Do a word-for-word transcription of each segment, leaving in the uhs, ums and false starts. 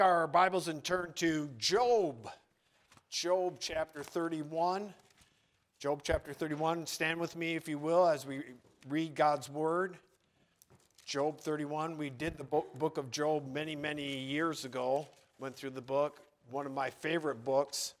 Our Bibles and turn to Job. Job chapter thirty-one. Job chapter thirty-one. Stand with me, if you will, as we read God's word. Job thirty-one. We did the book of Job many, many years ago. Went through the book. One of my favorite books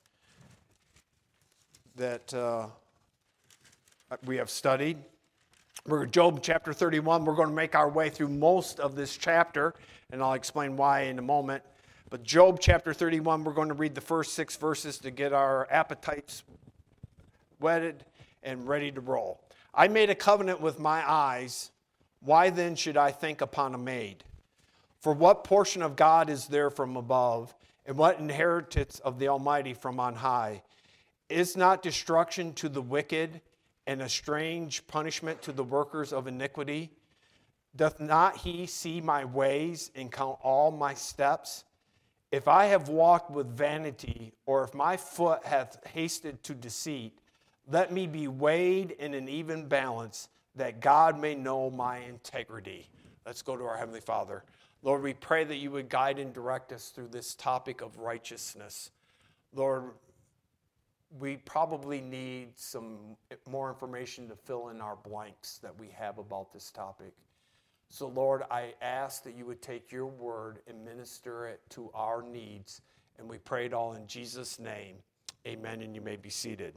that uh, we have studied. We're Job chapter thirty-one. We're going to make our way through most of this chapter, and I'll explain why in a moment. But Job chapter thirty-one, we're going to read the first six verses to get our appetites whetted and ready to roll. I made a covenant with my eyes. Why then should I think upon a maid? For what portion of God is there from above, and what inheritance of the Almighty from on high? Is not destruction to the wicked, and a strange punishment to the workers of iniquity? Doth not he see my ways and count all my steps? If I have walked with vanity, or if my foot hath hasted to deceit, let me be weighed in an even balance, that God may know my integrity. Let's go to our Heavenly Father. Lord, we pray that you would guide and direct us through this topic of righteousness. Lord, we probably need some more information to fill in our blanks that we have about this topic. So, Lord, I ask that you would take your word and minister it to our needs. And we pray it all in Jesus' name. Amen, and you may be seated.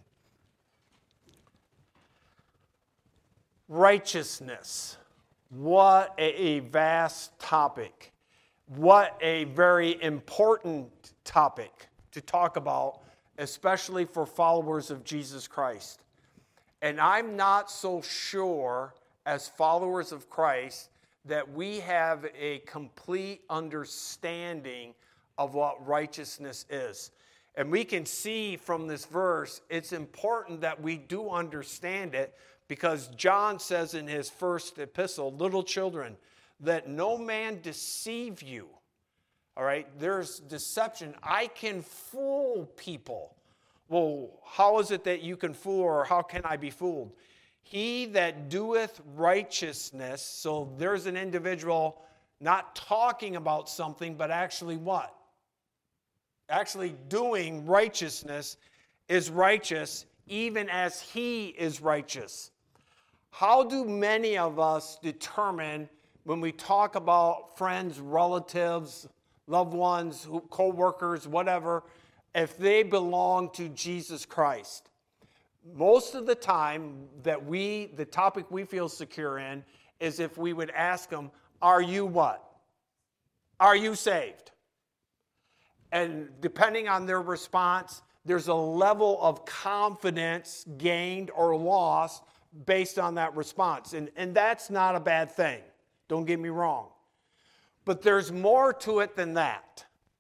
Righteousness. What a vast topic. What a very important topic to talk about, especially for followers of Jesus Christ. And I'm not so sure, as followers of Christ, that we have a complete understanding of what righteousness is. And we can see from this verse, it's important that we do understand it, because John says in his first epistle, little children, let no man deceive you. All right, there's deception. I can fool people. Well, how is it that you can fool, or how can I be fooled? He that doeth righteousness, so there's an individual not talking about something, but actually what? Actually doing righteousness is righteous, even as he is righteous. How do many of us determine when we talk about friends, relatives, loved ones, co-workers, whatever, if they belong to Jesus Christ? Most of the time that we, the topic we feel secure in, is if we would ask them, are you what? Are you saved? And depending on their response, there's a level of confidence gained or lost based on that response. And, and that's not a bad thing. Don't get me wrong. But there's more to it than that.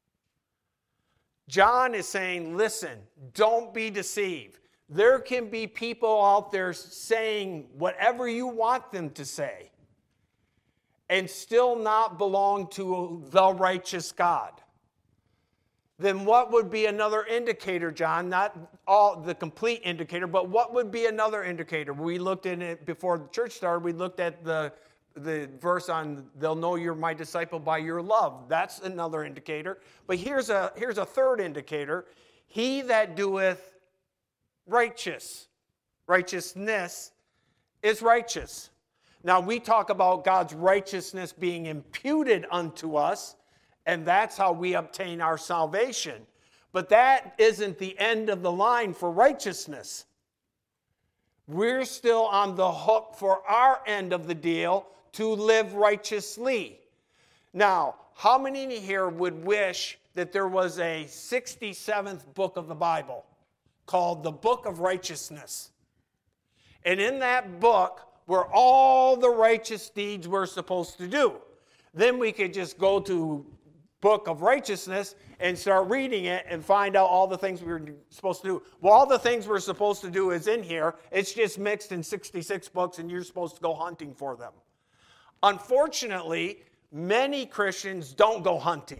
John is saying, listen, don't be deceived. There can be people out there saying whatever you want them to say and still not belong to the righteous God. Then what would be another indicator, John? Not all the complete indicator, but what would be another indicator? We looked at it before the church started. We looked at the, the verse on, they'll know you're my disciple by your love. That's another indicator. But here's a, here's a third indicator. He that doeth righteous. Righteousness is righteous. Now, we talk about God's righteousness being imputed unto us, and that's how we obtain our salvation. But that isn't the end of the line for righteousness. We're still on the hook for our end of the deal to live righteously. Now, how many here would wish that there was a sixty-seventh book of the Bible called the Book of Righteousness? And in that book were all the righteous deeds we're supposed to do. Then we could just go to Book of Righteousness and start reading it and find out all the things we were supposed to do. Well, all the things we're supposed to do is in here. It's just mixed in sixty-six books, and you're supposed to go hunting for them. Unfortunately, many Christians don't go hunting.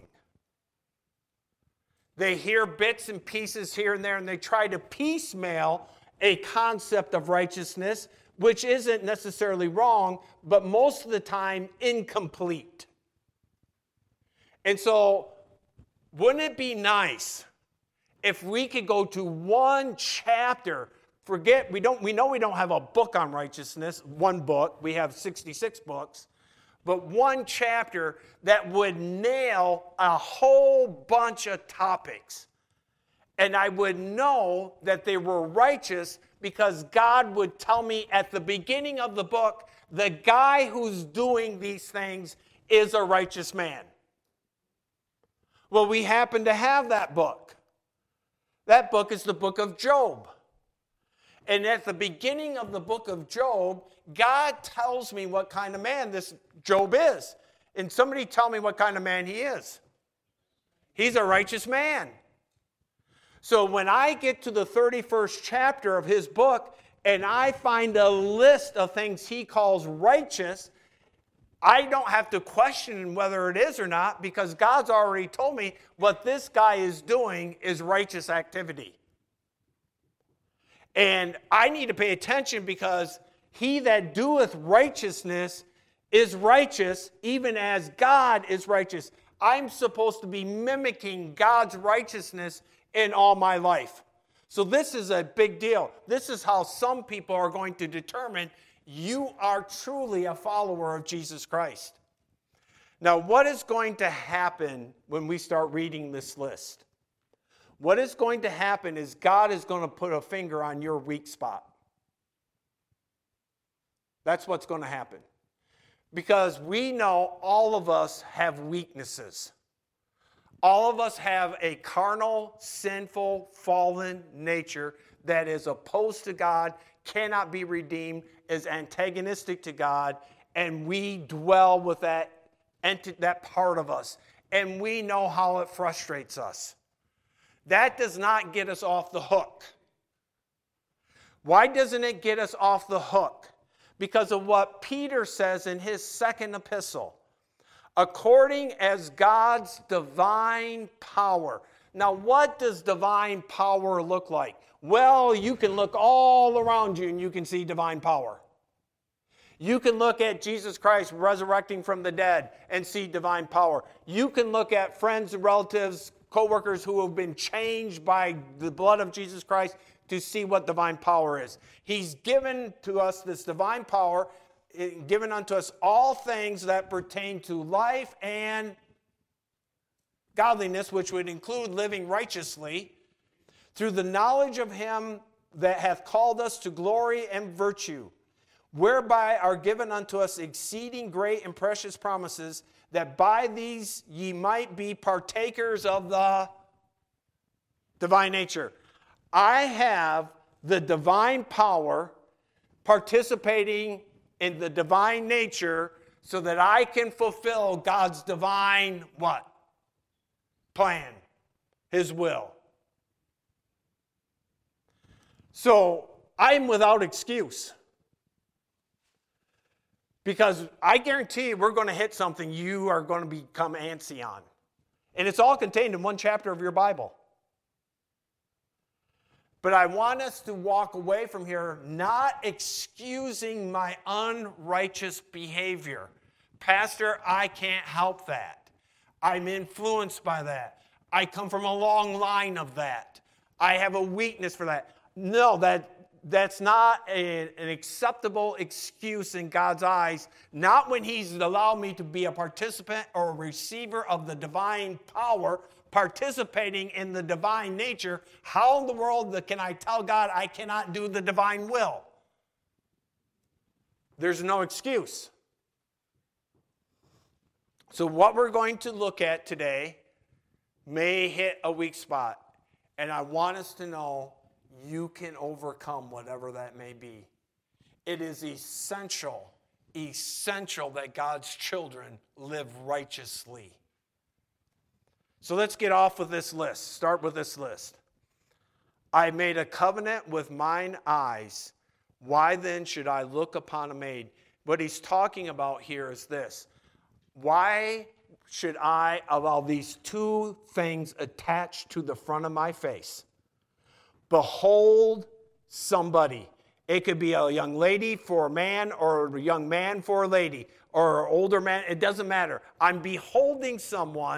They hear bits and pieces here and there, and they try to piecemeal a concept of righteousness, which isn't necessarily wrong, but most of the time incomplete. And so Wouldn't it be nice if we could go to one chapter? Forget, we don't. We know we don't have a book on righteousness, one book. We have sixty-six books. But one chapter that would nail a whole bunch of topics. And I would know that they were righteous because God would tell me at the beginning of the book, the guy who's doing these things is a righteous man. Well, we happen to have that book. That book is the book of Job. And at the beginning of the book of Job, God tells me what kind of man this Job is. And somebody tell me what kind of man he is. He's a righteous man. So when I get to the thirty-first chapter of his book and I find a list of things he calls righteous, I don't have to question whether it is or not because God's already told me what this guy is doing is righteous activity. And I need to pay attention because he that doeth righteousness is righteous even as God is righteous. I'm supposed to be mimicking God's righteousness in all my life. So this is a big deal. This is how some people are going to determine you are truly a follower of Jesus Christ. Now, what is going to happen when we start reading this list? What is going to happen is God is going to put a finger on your weak spot. That's what's going to happen. Because we know all of us have weaknesses. All of us have a carnal, sinful, fallen nature that is opposed to God, cannot be redeemed, is antagonistic to God, and we dwell with that, that part of us. And we know how it frustrates us. That does not get us off the hook. Why doesn't it get us off the hook? Because of what Peter says in his second epistle. According as God's divine power. Now, what does divine power look like? Well, you can look all around you and you can see divine power. You can look at Jesus Christ resurrecting from the dead and see divine power. You can look at friends and relatives, co-workers who have been changed by the blood of Jesus Christ to see what divine power is. He's given to us this divine power, given unto us all things that pertain to life and godliness, which would include living righteously, through the knowledge of him that hath called us to glory and virtue, whereby are given unto us exceeding great and precious promises, that by these ye might be partakers of the divine nature. I have the divine power participating in the divine nature so that I can fulfill God's divine what? Plan, his will. So I'm without excuse. Because I guarantee you we're going to hit something you are going to become antsy on. And it's all contained in one chapter of your Bible. But I want us to walk away from here not excusing my unrighteous behavior. Pastor, I can't help that. I'm influenced by that. I come from a long line of that. I have a weakness for that. No, that That's not a, an acceptable excuse in God's eyes, not when he's allowed me to be a participant or a receiver of the divine power, participating in the divine nature. How in the world can I tell God I cannot do the divine will? There's no excuse. So what we're going to look at today may hit a weak spot, and I want us to know you can overcome whatever that may be. It is essential, essential that God's children live righteously. So let's get off with this list. Start with this list. I made a covenant with mine eyes. Why then should I look upon a maid? What he's talking about here is this. Why should I allow these two things attached to the front of my face? Behold somebody. It could be a young lady for a man or a young man for a lady or an older man. It doesn't matter. I'm beholding someone,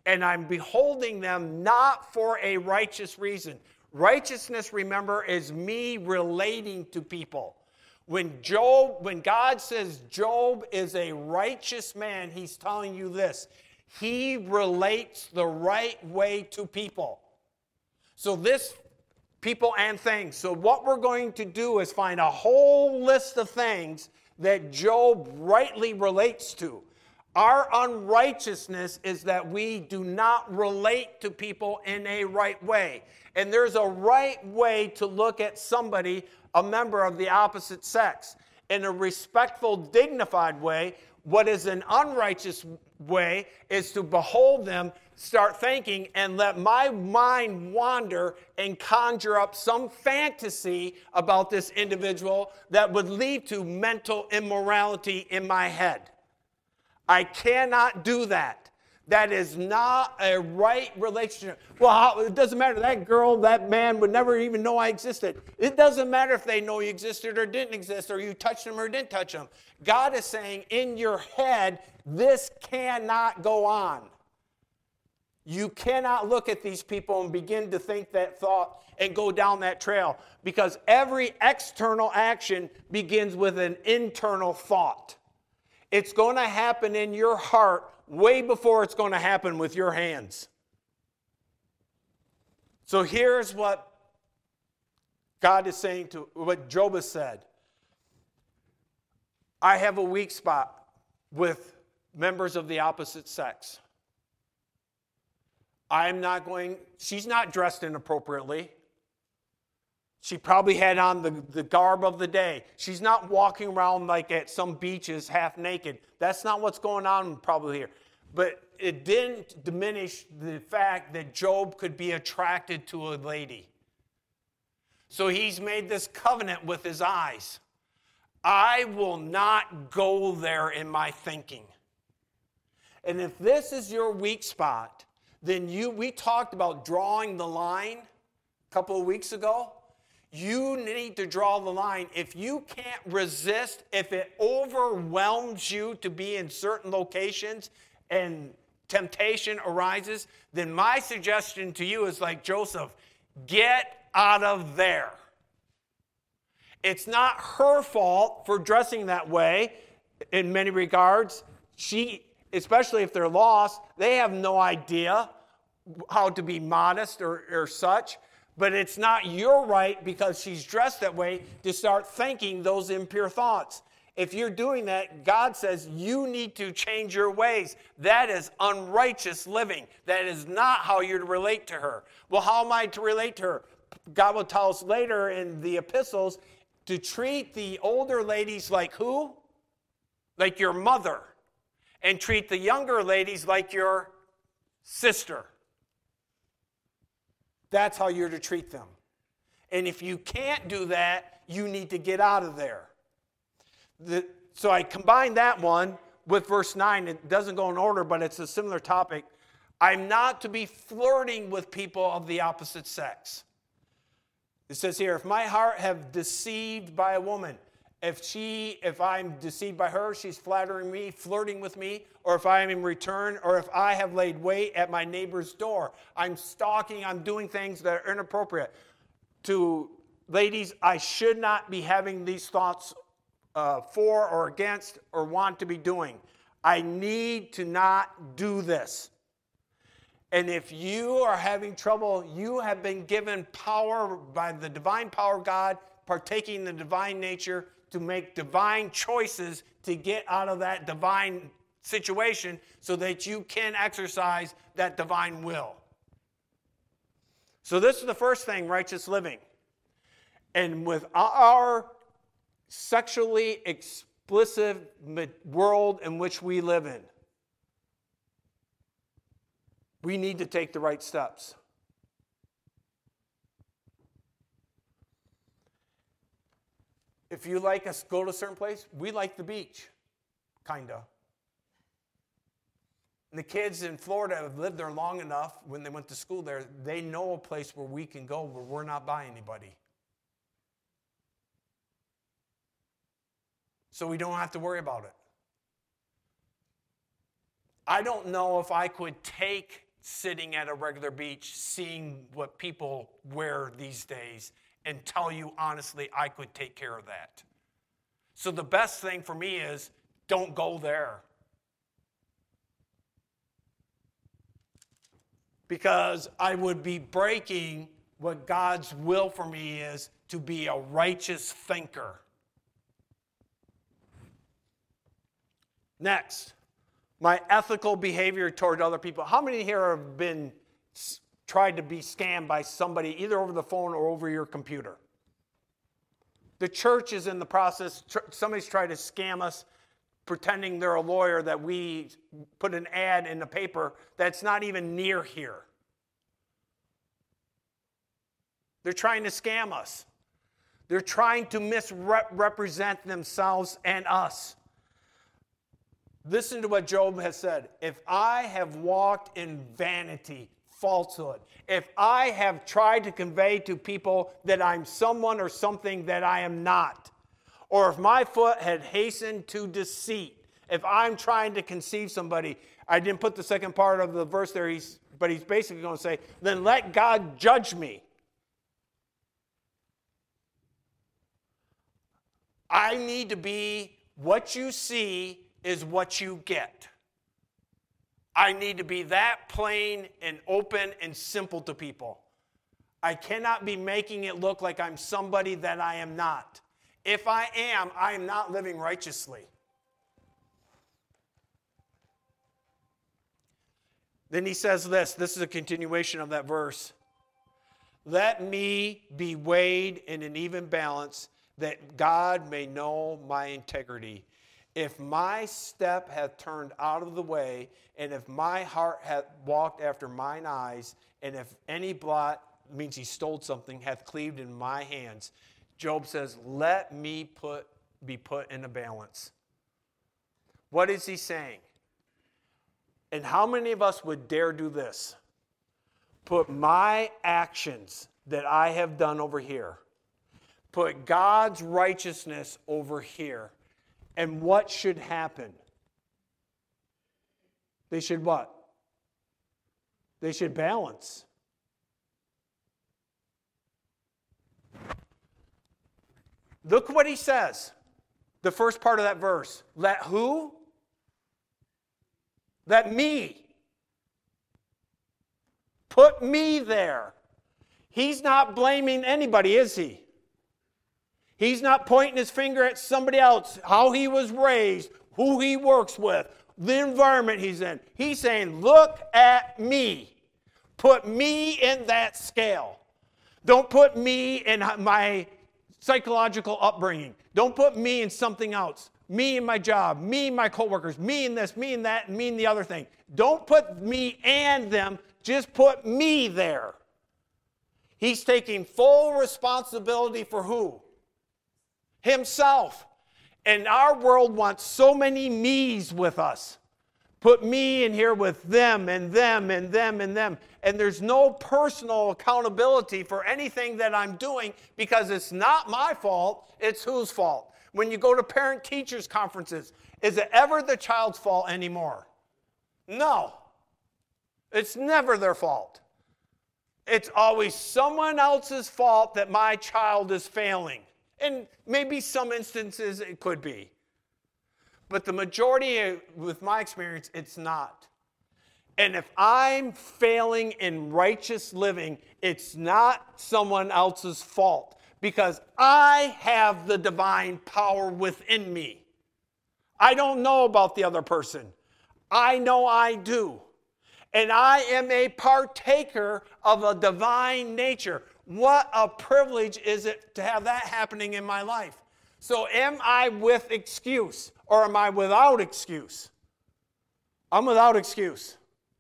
And I'm beholding them not for a righteous reason. Righteousness, remember, is me relating to people. When Job, when God says Job is a righteous man, he's telling you this. He relates the right way to people. So this, people and things. So what we're going to do is find a whole list of things that Job rightly relates to. Our unrighteousness is that we do not relate to people in a right way. And there's a right way to look at somebody, a member of the opposite sex, in a respectful, dignified way. What is an unrighteous way is to behold them, start thinking, and let my mind wander and conjure up some fantasy about this individual that would lead to mental immorality in my head. I cannot do that. That is not a right relationship. Well, how, it doesn't matter. That girl, that man would never even know I existed. It doesn't matter if they know you existed or didn't exist, or you touched them or didn't touch them. God is saying, in your head, this cannot go on. You cannot look at these people and begin to think that thought and go down that trail, because every external action begins with an internal thought. It's going to happen in your heart way before it's going to happen with your hands. So here's what God is saying to what Job has said. I have a weak spot with members of the opposite sex. I'm not going, she's not dressed inappropriately. She probably had on the, the garb of the day. She's not walking around like at some beaches half naked. That's not what's going on probably here. But it didn't diminish the fact that Job could be attracted to a lady. So he's made this covenant with his eyes. I will not go there in my thinking. And if this is your weak spot, then you, we talked about drawing the line a couple of weeks ago. You need to draw the line. If you can't resist, if it overwhelms you to be in certain locations and temptation arises, then my suggestion to you is like Joseph, get out of there. It's not her fault for dressing that way in many regards. She, especially if they're lost, they have no idea how to be modest or, or such. But it's not your right, because she's dressed that way, to start thinking those impure thoughts. If you're doing that, God says you need to change your ways. That is unrighteous living. That is not how you're to relate to her. Well, how am I to relate to her? God will tell us later in the epistles to treat the older ladies like who? Like your mother. And treat the younger ladies like your sister. That's how you're to treat them. And if you can't do that, you need to get out of there. The, so I combined that one with verse nine. It doesn't go in order, but it's a similar topic. I'm not to be flirting with people of the opposite sex. It says here, if my heart have deceived by a woman, if she, if I'm deceived by her, she's flattering me, flirting with me, or if I am in return, or if I have laid wait at my neighbor's door, I'm stalking, I'm doing things that are inappropriate. To ladies, I should not be having these thoughts uh, for or against or want to be doing. I need to not do this. And if you are having trouble, you have been given power by the divine power of God, partaking in the divine nature, to make divine choices to get out of that divine situation so that you can exercise that divine will. So this is the first thing, righteous living. And with our sexually explicit world in which we live in, we need to take the right steps. If you like us go to a certain place, we like the beach, kind of. And the kids in Florida have lived there long enough, when they went to school there, they know a place where we can go where we're not by anybody. So we don't have to worry about it. I don't know if I could take sitting at a regular beach, seeing what people wear these days, and tell you honestly, I could take care of that. So the best thing for me is don't go there. Because I would be breaking what God's will for me is to be a righteous thinker. Next, my ethical behavior toward other people. How many here have been tried to be scammed by somebody either over the phone or over your computer? The church is in the process. Somebody's tried to scam us, pretending they're a lawyer, that we put an ad in the paper that's not even near here. They're trying to scam us. They're trying to misrepresent themselves and us. Listen to what Job has said. If I have walked in vanity, falsehood, if I have tried to convey to people that I'm someone or something that I am not, or if my foot had hastened to deceit, if I'm trying to conceive somebody, I didn't put the second part of the verse there, he's, but he's basically going to say, then let God judge me. I need to be, what you see is what you get. I need to be that plain and open and simple to people. I cannot be making it look like I'm somebody that I am not. If I am, I am not living righteously. Then he says this, this is a continuation of that verse. Let me be weighed in an even balance, that God may know my integrity. If my step hath turned out of the way, and if my heart hath walked after mine eyes, and if any blot, means he stole something, hath cleaved in my hands, Job says, let me put be put in a balance. What is he saying? And how many of us would dare do this? Put my actions that I have done over here. Put God's righteousness over here. And what should happen? They should what? They should balance. Look what he says. The first part of that verse. Let who? Let me. Put me there. He's not blaming anybody, is he? He's not pointing his finger at somebody else, how he was raised, who he works with, the environment he's in. He's saying, look at me. Put me in that scale. Don't put me in my psychological upbringing. Don't put me in something else. Me in my job, me and my coworkers, me in this, me in that, and me in the other thing. Don't put me and them, just put me there. He's taking full responsibility for who? Himself. And our world wants so many me's with us. Put me in here with them and them and them and them. And there's no personal accountability for anything that I'm doing because it's not my fault, it's whose fault? When you go to parent-teachers conferences, is it ever the child's fault anymore? No. It's never their fault. It's always someone else's fault that my child is failing. And maybe some instances it could be. But the majority, with my experience, it's not. And if I'm failing in righteous living, it's not someone else's fault. Because I have the divine power within me. I don't know about the other person. I know I do. And I am a partaker of a divine nature. What a privilege is it to have that happening in my life. So am I with excuse or am I without excuse? I'm without excuse.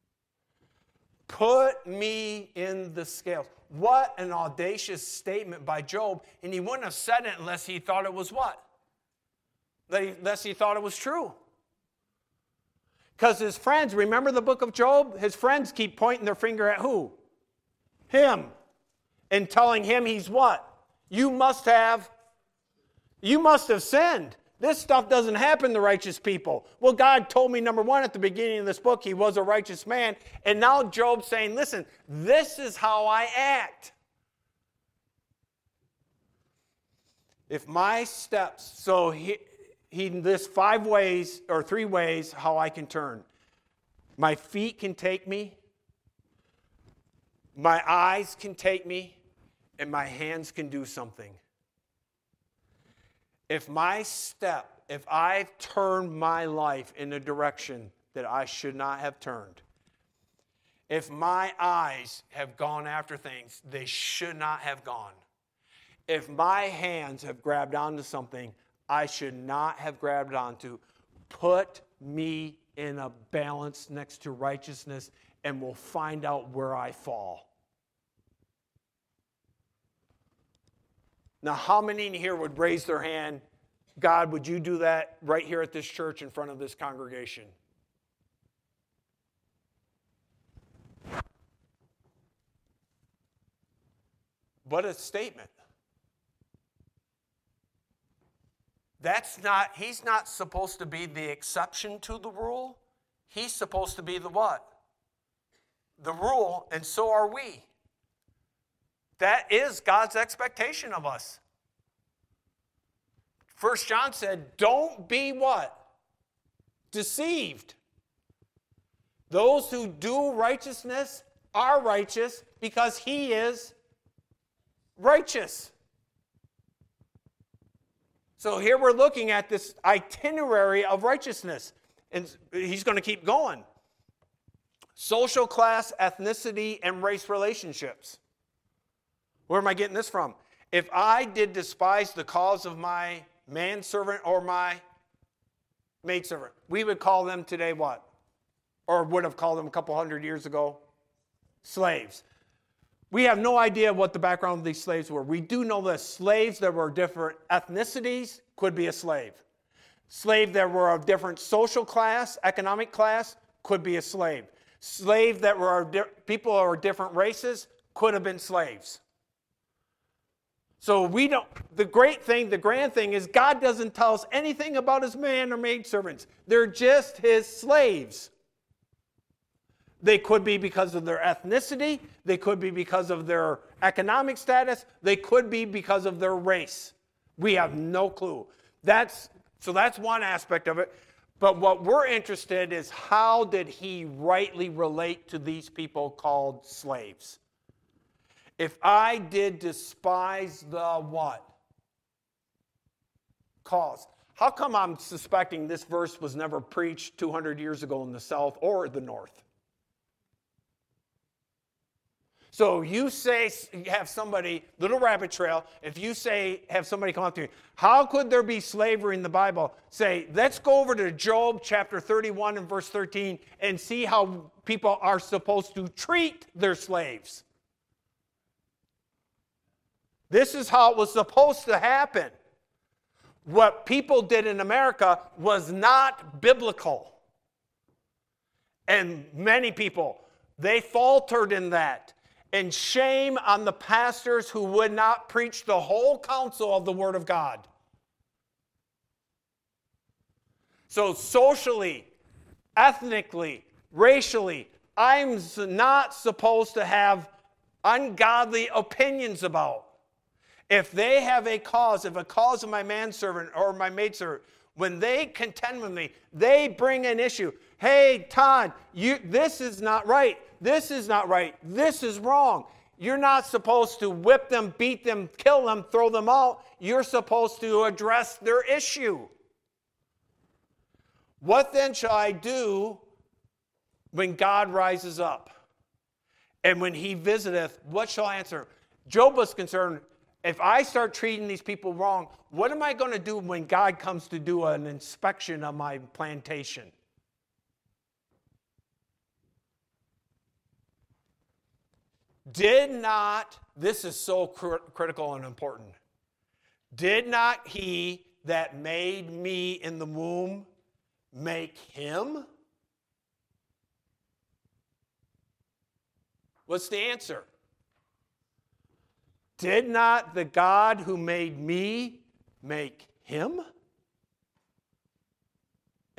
Put me in the scales. What an audacious statement by Job. And he wouldn't have said it unless he thought it was what? Unless he thought it was true. Because his friends, remember the book of Job? His friends keep pointing their finger at who? Him. And telling him he's what? You must have, you must have sinned. This stuff doesn't happen to righteous people. Well, God told me, number one, at the beginning of this book, he was a righteous man. And now Job's saying, listen, this is how I act. If my steps, so he, he lists five ways or three ways how I can turn. My feet can take me, my eyes can take me, and my hands can do something. If my step, if I turn my life in a direction that I should not have turned, if my eyes have gone after things they should not have gone, if my hands have grabbed onto something I should not have grabbed onto, put me in a balance next to righteousness, and we'll find out where I fall. Now, how many in here would raise their hand, God, would you do that right here at this church in front of this congregation? What a statement. That's not, he's not supposed to be the exception to the rule. He's supposed to be the what? The rule, and so are we. That is God's expectation of us. First John said, don't be what? Deceived. Those who do righteousness are righteous because he is righteous. So here we're looking at this itinerary of righteousness. And he's going to keep going. Social class, ethnicity, and race relationships. Where am I getting this from? If I did despise the cause of my manservant or my maidservant, we would call them today what? Or would have called them a couple hundred years ago? Slaves. We have no idea what the background of these slaves were. We do know that slaves that were different ethnicities could be a slave. Slave that were of different social class, economic class, could be a slave. Slave that were of di- people of different races could have been slaves. So we don't, the great thing, the grand thing is God doesn't tell us anything about his man or maidservants. They're just his slaves. They could be because of their ethnicity. They could be because of their economic status. They could be because of their race. We have no clue. That's, so that's one aspect of it. But what we're interested in is how did he rightly relate to these people called slaves? If I did despise the what? Cause. How come I'm suspecting this verse was never preached two hundred years ago in the South or the North? So you say, you have somebody, little rabbit trail, if you say, have somebody come up to you, how could there be slavery in the Bible? Say, let's go over to Job chapter thirty-one and verse thirteen and see how people are supposed to treat their slaves. This is how it was supposed to happen. What people did in America was not biblical. And many people, they faltered in that. And shame on the pastors who would not preach the whole counsel of the Word of God. So socially, ethnically, racially, I'm not supposed to have ungodly opinions about. If they have a cause, if a cause of my manservant or my maidservant, when they contend with me, they bring an issue. Hey, Todd, you, this is not right. This is not right. This is wrong. You're not supposed to whip them, beat them, kill them, throw them out. You're supposed to address their issue. What then shall I do when God rises up? And when he visiteth, what shall I answer? Job was concerned, if I start treating these people wrong, what am I going to do when God comes to do an inspection of my plantation? Did not, this is so cr- critical and important, did not he that made me in the womb make him? What's the answer? Did not the God who made me make him?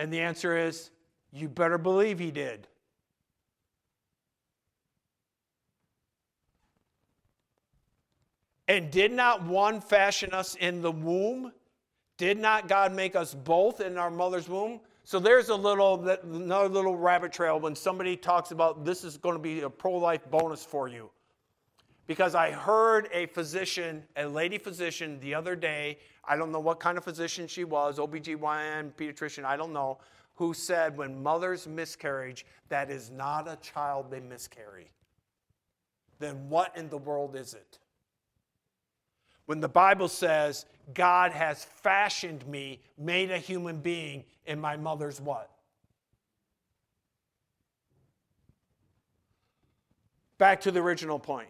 And the answer is, you better believe he did. And did not one fashion us in the womb? Did not God make us both in our mother's womb? So there's a little, another little rabbit trail when somebody talks about this is going to be a pro-life bonus for you. Because I heard a physician, a lady physician the other day, I don't know what kind of physician she was, O B G Y N, pediatrician, I don't know, who said when mothers miscarriage, that is not a child they miscarry. Then what in the world is it? When the Bible says, God has fashioned me, made a human being in my mother's what? Back to the original point.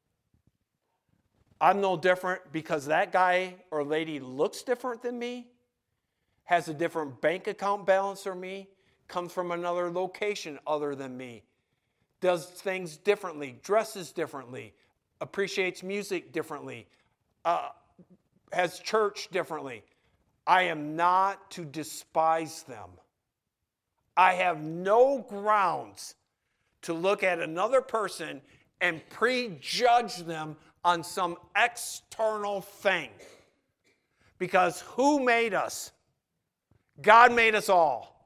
I'm no different because that guy or lady looks different than me, has a different bank account balance than me, comes from another location other than me, does things differently, dresses differently, appreciates music differently, uh, has church differently. I am not to despise them. I have no grounds to look at another person and prejudge them on some external thing. Because who made us? God made us all.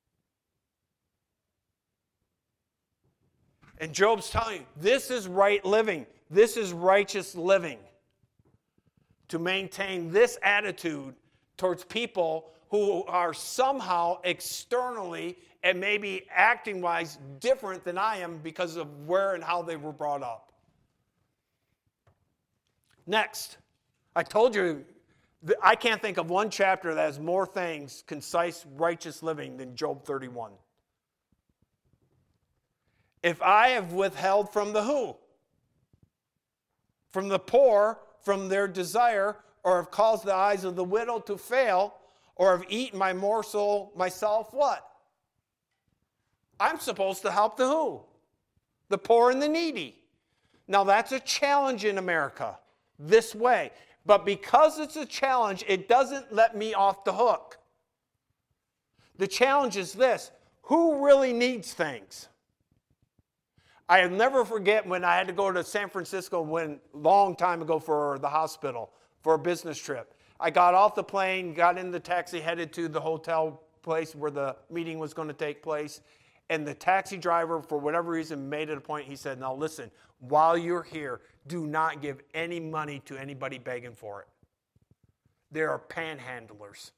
And Job's telling you, this is right living. This is righteous living. To maintain this attitude towards people who are somehow externally and maybe acting-wise different than I am because of where and how they were brought up. Next, I told you, I can't think of one chapter that has more things, concise, righteous living than Job thirty-one. If I have withheld from the who? From the poor, from their desire, or have caused the eyes of the widow to fail, or have eaten my morsel myself, what? I'm supposed to help the who? The poor and the needy. Now that's a challenge in America, this way. But because it's a challenge, it doesn't let me off the hook. The challenge is this: who really needs things? I'll never forget when I had to go to San Francisco when long time ago for the hospital, for a business trip. I got off the plane, got in the taxi, headed to the hotel place where the meeting was going to take place. And the taxi driver, for whatever reason, made it a point. He said, now listen, while you're here, do not give any money to anybody begging for it. There are panhandlers.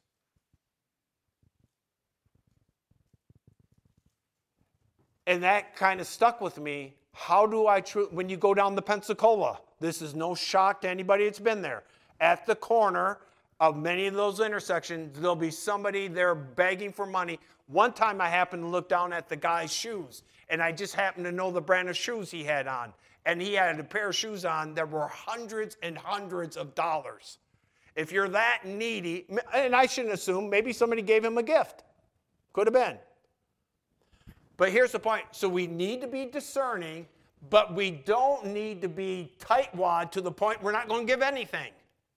And that kind of stuck with me. How do I, tr- when you go down the Pensacola, this is no shock to anybody that's been there. At the corner of many of those intersections, there'll be somebody there begging for money. One time I happened to look down at the guy's shoes, and I just happened to know the brand of shoes he had on. And he had a pair of shoes on that were hundreds and hundreds of dollars. If you're that needy, and I shouldn't assume, maybe somebody gave him a gift. Could have been. But here's the point. So we need to be discerning, but we don't need to be tightwad to the point we're not going to give anything.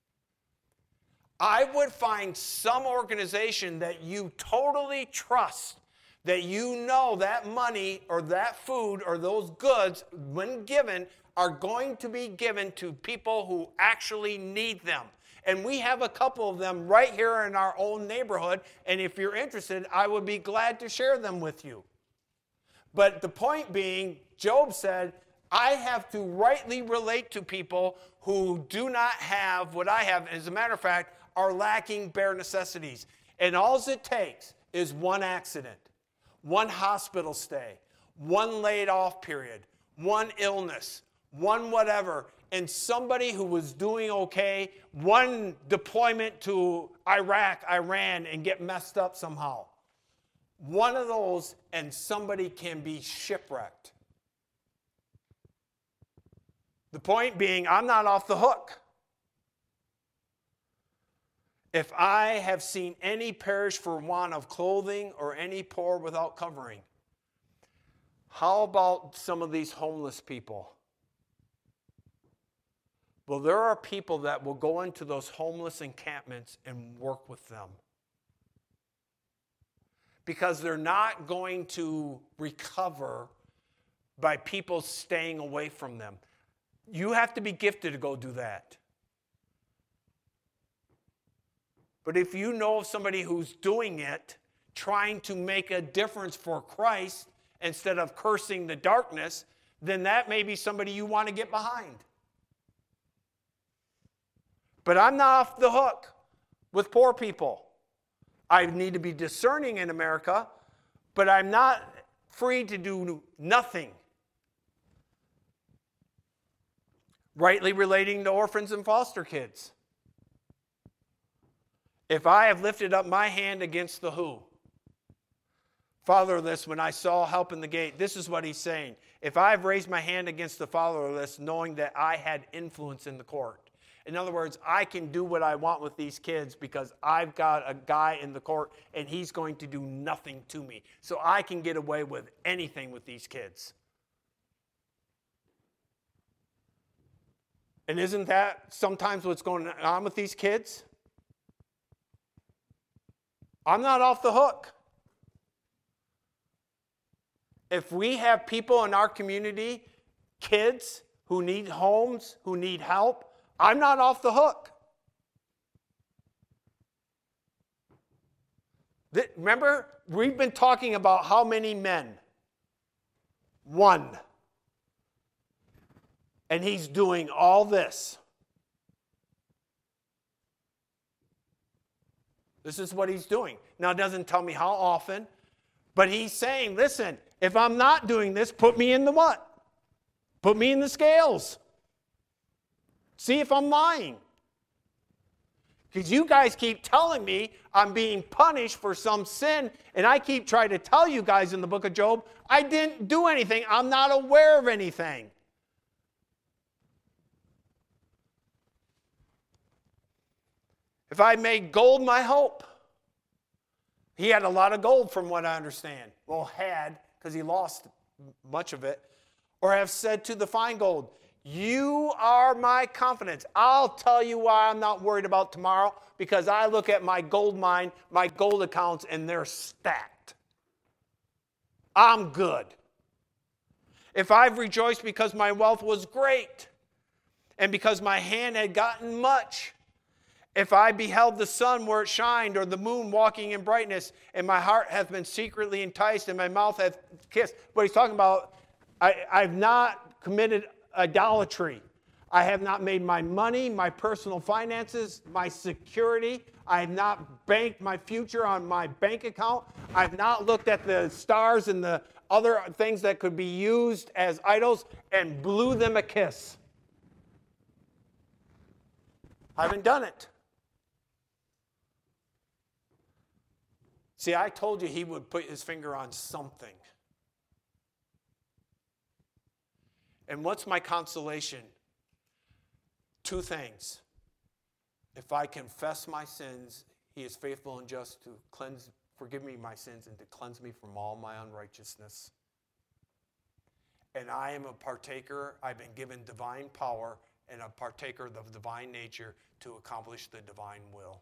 I would find some organization that you totally trust, that you know that money or that food or those goods, when given, are going to be given to people who actually need them. And we have a couple of them right here in our own neighborhood, and if you're interested, I would be glad to share them with you. But the point being, Job said, I have to rightly relate to people who do not have what I have. As a matter of fact, are lacking bare necessities. And all it takes is one accident, one hospital stay, one laid off period, one illness, one whatever, and somebody who was doing okay, one deployment to Iraq, Iran, and get messed up somehow. One of those, and somebody can be shipwrecked. The point being, I'm not off the hook. If I have seen any perish for want of clothing or any poor without covering, how about some of these homeless people? Well, there are people that will go into those homeless encampments and work with them. because they're not going to recover by people staying away from them. You have to be gifted to go do that. But if you know of somebody who's doing it, trying to make a difference for Christ instead of cursing the darkness, then that may be somebody you want to get behind. But I'm not off the hook with poor people. I need to be discerning in America, but I'm not free to do nothing. Rightly relating to orphans and foster kids. If I have lifted up my hand against the who? Fatherless, when I saw help in the gate, this is what he's saying. If I have raised my hand against the fatherless, knowing that I had influence in the court. In other words, I can do what I want with these kids because I've got a guy in the court and he's going to do nothing to me. So I can get away with anything with these kids. And isn't that sometimes what's going on with these kids? I'm not off the hook. If we have people in our community, kids who need homes, who need help, I'm not off the hook. Remember, we've been talking about how many men? One. And he's doing all this. This is what he's doing. Now, it doesn't tell me how often, but he's saying, listen, if I'm not doing this, put me in the what? Put me in the scales. See if I'm lying. Because you guys keep telling me I'm being punished for some sin, and I keep trying to tell you guys in the book of Job, I didn't do anything. I'm not aware of anything. If I made gold my hope. He had a lot of gold from what I understand. Well, had, because he lost much of it. Or have said to the fine gold, you are my confidence. I'll tell you why I'm not worried about tomorrow, because I look at my gold mine, my gold accounts, and they're stacked. I'm good. If I've rejoiced because my wealth was great, and because my hand had gotten much, if I beheld the sun where it shined, or the moon walking in brightness, and my heart hath been secretly enticed, and my mouth hath kissed. What he's talking about, I, I've not committed idolatry. I have not made my money, my personal finances, my security. I have not banked my future on my bank account. I've not looked at the stars and the other things that could be used as idols and blew them a kiss. I haven't done it. See, I told you he would put his finger on something. And what's my consolation? Two things. If I confess my sins, he is faithful and just to cleanse, forgive me my sins and to cleanse me from all my unrighteousness. And I am a partaker. I've been given divine power and a partaker of the divine nature to accomplish the divine will.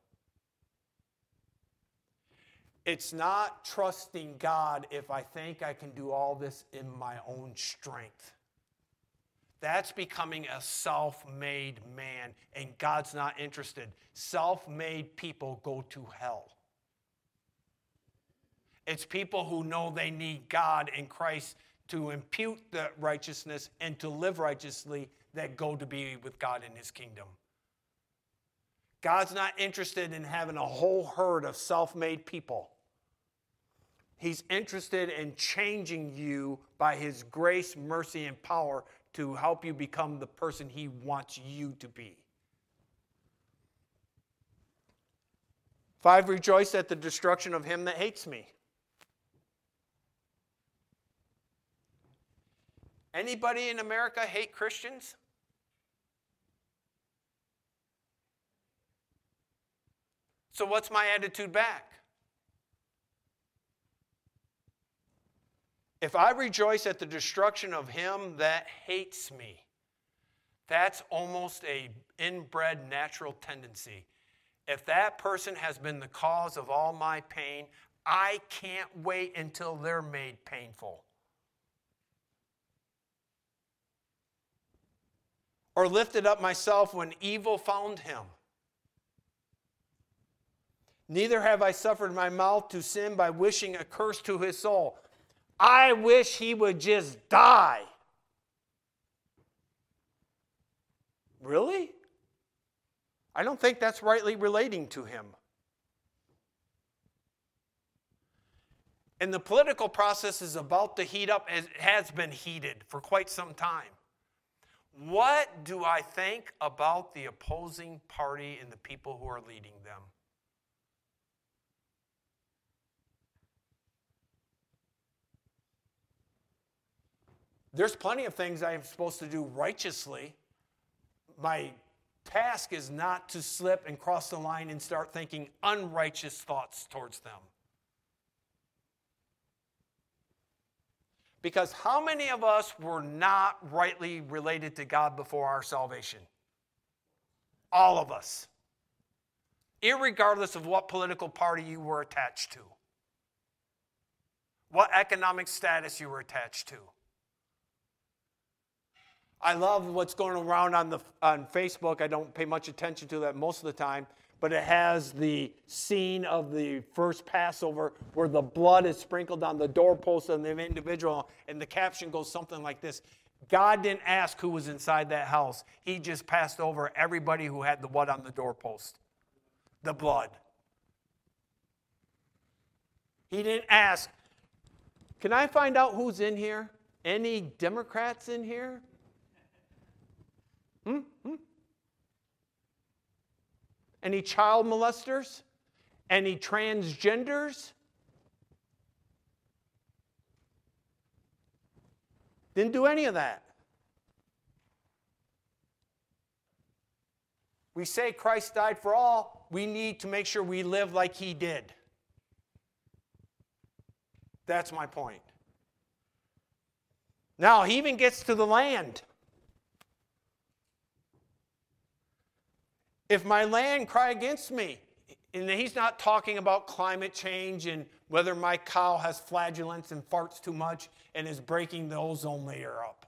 It's not trusting God if I think I can do all this in my own strength. That's becoming a self-made man, and God's not interested. Self-made people go to hell. It's people who know they need God and Christ to impute the righteousness and to live righteously that go to be with God in his kingdom. God's not interested in having a whole herd of self-made people. He's interested in changing you by his grace, mercy, and power to help you become the person he wants you to be. Five, rejoice at the destruction of him that hates me. Anybody in America hate Christians? So what's my attitude back? If I rejoice at the destruction of him that hates me, that's almost an inbred natural tendency. If that person has been the cause of all my pain, I can't wait until they're made painful. Or lifted up myself when evil found him. Neither have I suffered my mouth to sin by wishing a curse to his soul. I wish he would just die. Really? I don't think that's rightly relating to him. And the political process is about to heat up, as it has been heated for quite some time. What do I think about the opposing party and the people who are leading them? There's plenty of things I'm supposed to do righteously. My task is not to slip and cross the line and start thinking unrighteous thoughts towards them. Because how many of us were not rightly related to God before our salvation? All of us. Irregardless of what political party you were attached to. What economic status you were attached to. I love what's going around on the on Facebook. I don't pay much attention to that most of the time, but it has the scene of the first Passover where the blood is sprinkled on the doorpost of the individual, and the caption goes something like this: God didn't ask who was inside that house. He just passed over everybody who had the blood on the doorpost. The blood. He didn't ask, can I find out who's in here? Any Democrats in here? Hmm? Hmm? Any child molesters? Any transgenders? Didn't do any of that. We say Christ died for all. We need to make sure we live like he did. That's my point. Now, he even gets to the land. If my land cry against me, and he's not talking about climate change and whether my cow has flatulence and farts too much and is breaking the ozone layer up.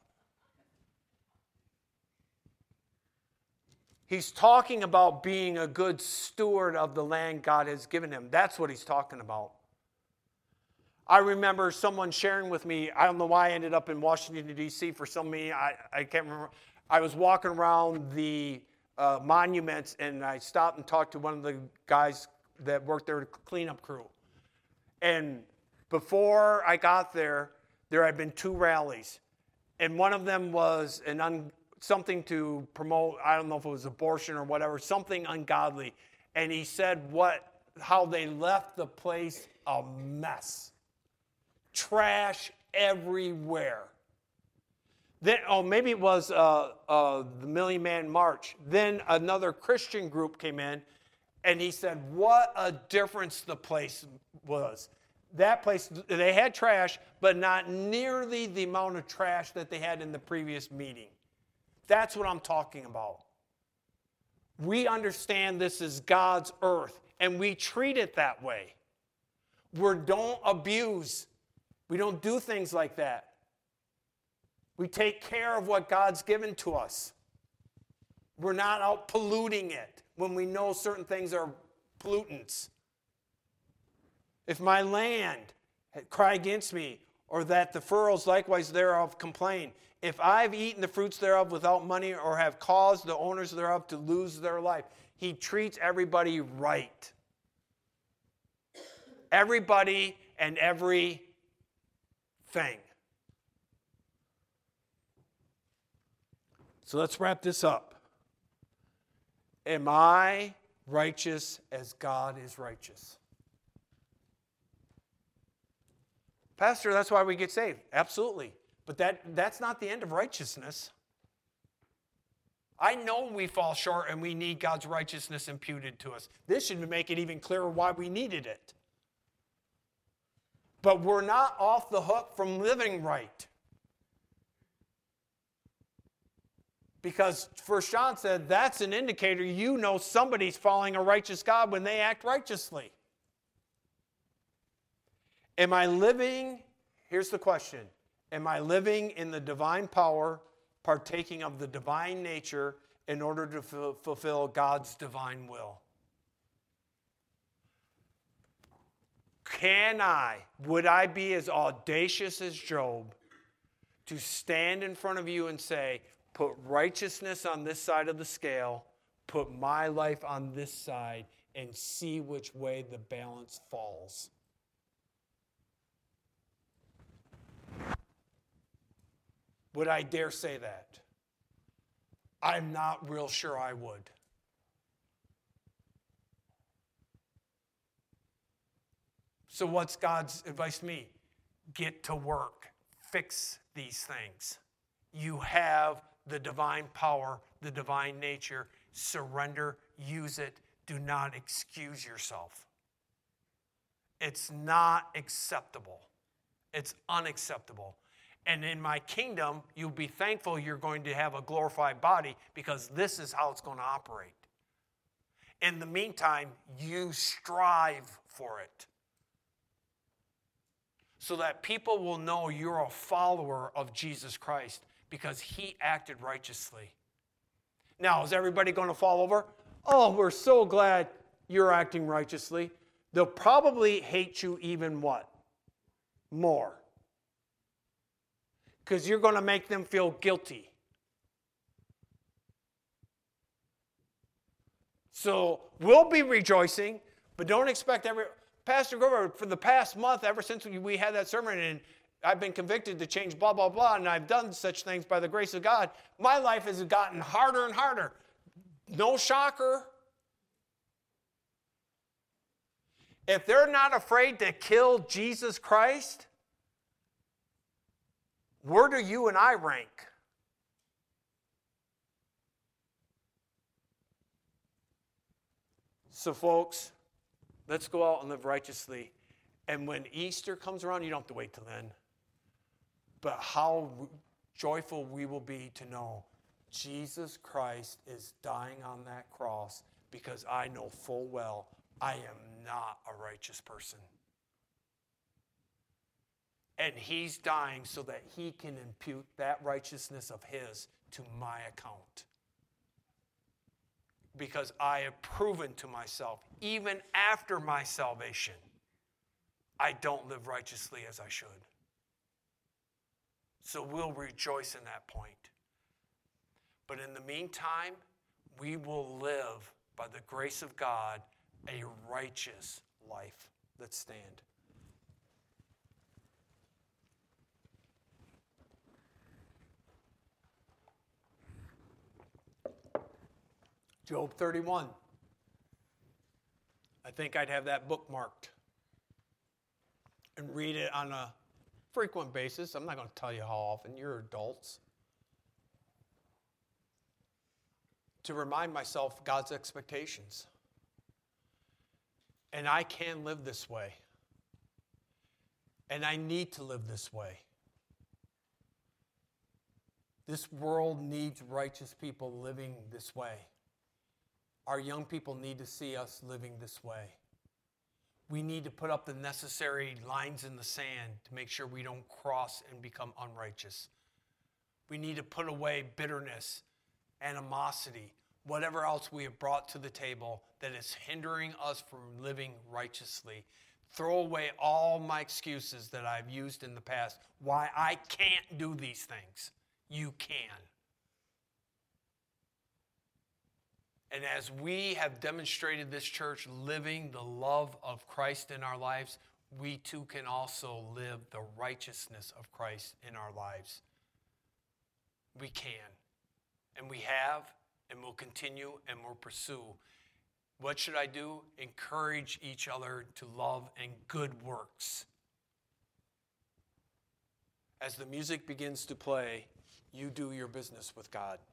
He's talking about being a good steward of the land God has given him. That's what he's talking about. I remember someone sharing with me, I don't know why I ended up in Washington, D C for some meeting, I, I can't remember. I was walking around the uh, monuments, and I stopped and talked to one of the guys that worked there, the cleanup crew. And before I got there, there had been two rallies. And one of them was an un, something to promote, I don't know if it was abortion or whatever, something ungodly. And he said what, how they left the place a mess. Trash everywhere. Then, oh, maybe it was uh, uh, the Million Man March. Then another Christian group came in, and he said, what a difference the place was. That place, they had trash, but not nearly the amount of trash that they had in the previous meeting. That's what I'm talking about. We understand this is God's earth, and we treat it that way. We don't abuse. We don't do things like that. We take care of what God's given to us. We're not out polluting it when we know certain things are pollutants. If my land cry against me, or that the furrows likewise thereof complain, if I've eaten the fruits thereof without money, or have caused the owners thereof to lose their life, he treats everybody right. Everybody and everything. So let's wrap this up. Am I righteous as God is righteous? Pastor, that's why we get saved. Absolutely. But that, that's not the end of righteousness. I know we fall short and we need God's righteousness imputed to us. This should make it even clearer why we needed it. But we're not off the hook from living right. Because First John said that's an indicator you know somebody's following a righteous God when they act righteously. Am I living, here's the question, am I living in the divine power, partaking of the divine nature in order to f- fulfill God's divine will? Can I, would I be as audacious as Job to stand in front of you and say, put righteousness on this side of the scale, put my life on this side, and see which way the balance falls? Would I dare say that? I'm not real sure I would. So what's God's advice to me? Get to work. Fix these things. You have the divine power, the divine nature. Surrender, use it. Do not excuse yourself. It's not acceptable. It's unacceptable. And in my kingdom, you'll be thankful you're going to have a glorified body because this is how it's going to operate. In the meantime, you strive for it so that people will know you're a follower of Jesus Christ because he acted righteously. Now, is everybody going to fall over? Oh, we're so glad you're acting righteously. They'll probably hate you even what? More. Because you're going to make them feel guilty. So we'll be rejoicing, but don't expect every... Pastor Grover, for the past month, ever since we had that sermon, and I've been convicted to change blah, blah, blah, and I've done such things by the grace of God, my life has gotten harder and harder. No shocker. If they're not afraid to kill Jesus Christ, where do you and I rank? So, folks, let's go out and live righteously. And when Easter comes around, you don't have to wait till then. But how joyful we will be to know Jesus Christ is dying on that cross because I know full well I am not a righteous person. And he's dying so that he can impute that righteousness of his to my account. Because I have proven to myself, even after my salvation, I don't live righteously as I should. So we'll rejoice in that point. But in the meantime, we will live by the grace of God a righteous life. Let's stand. Job thirty-one. I think I'd have that bookmarked and read it on a frequent basis. I'm not going to tell you how often. You're adults. To remind myself God's expectations. And I can live this way. And I need to live this way. This world needs righteous people living this way. Our young people need to see us living this way. We need to put up the necessary lines in the sand to make sure we don't cross and become unrighteous. We need to put away bitterness, animosity, whatever else we have brought to the table that is hindering us from living righteously. Throw away all my excuses that I've used in the past why I can't do these things. You can. And as we have demonstrated this church living the love of Christ in our lives, we too can also live the righteousness of Christ in our lives. We can. And we have, and will continue, and will pursue. What should I do? Encourage each other to love and good works. As the music begins to play, you do your business with God.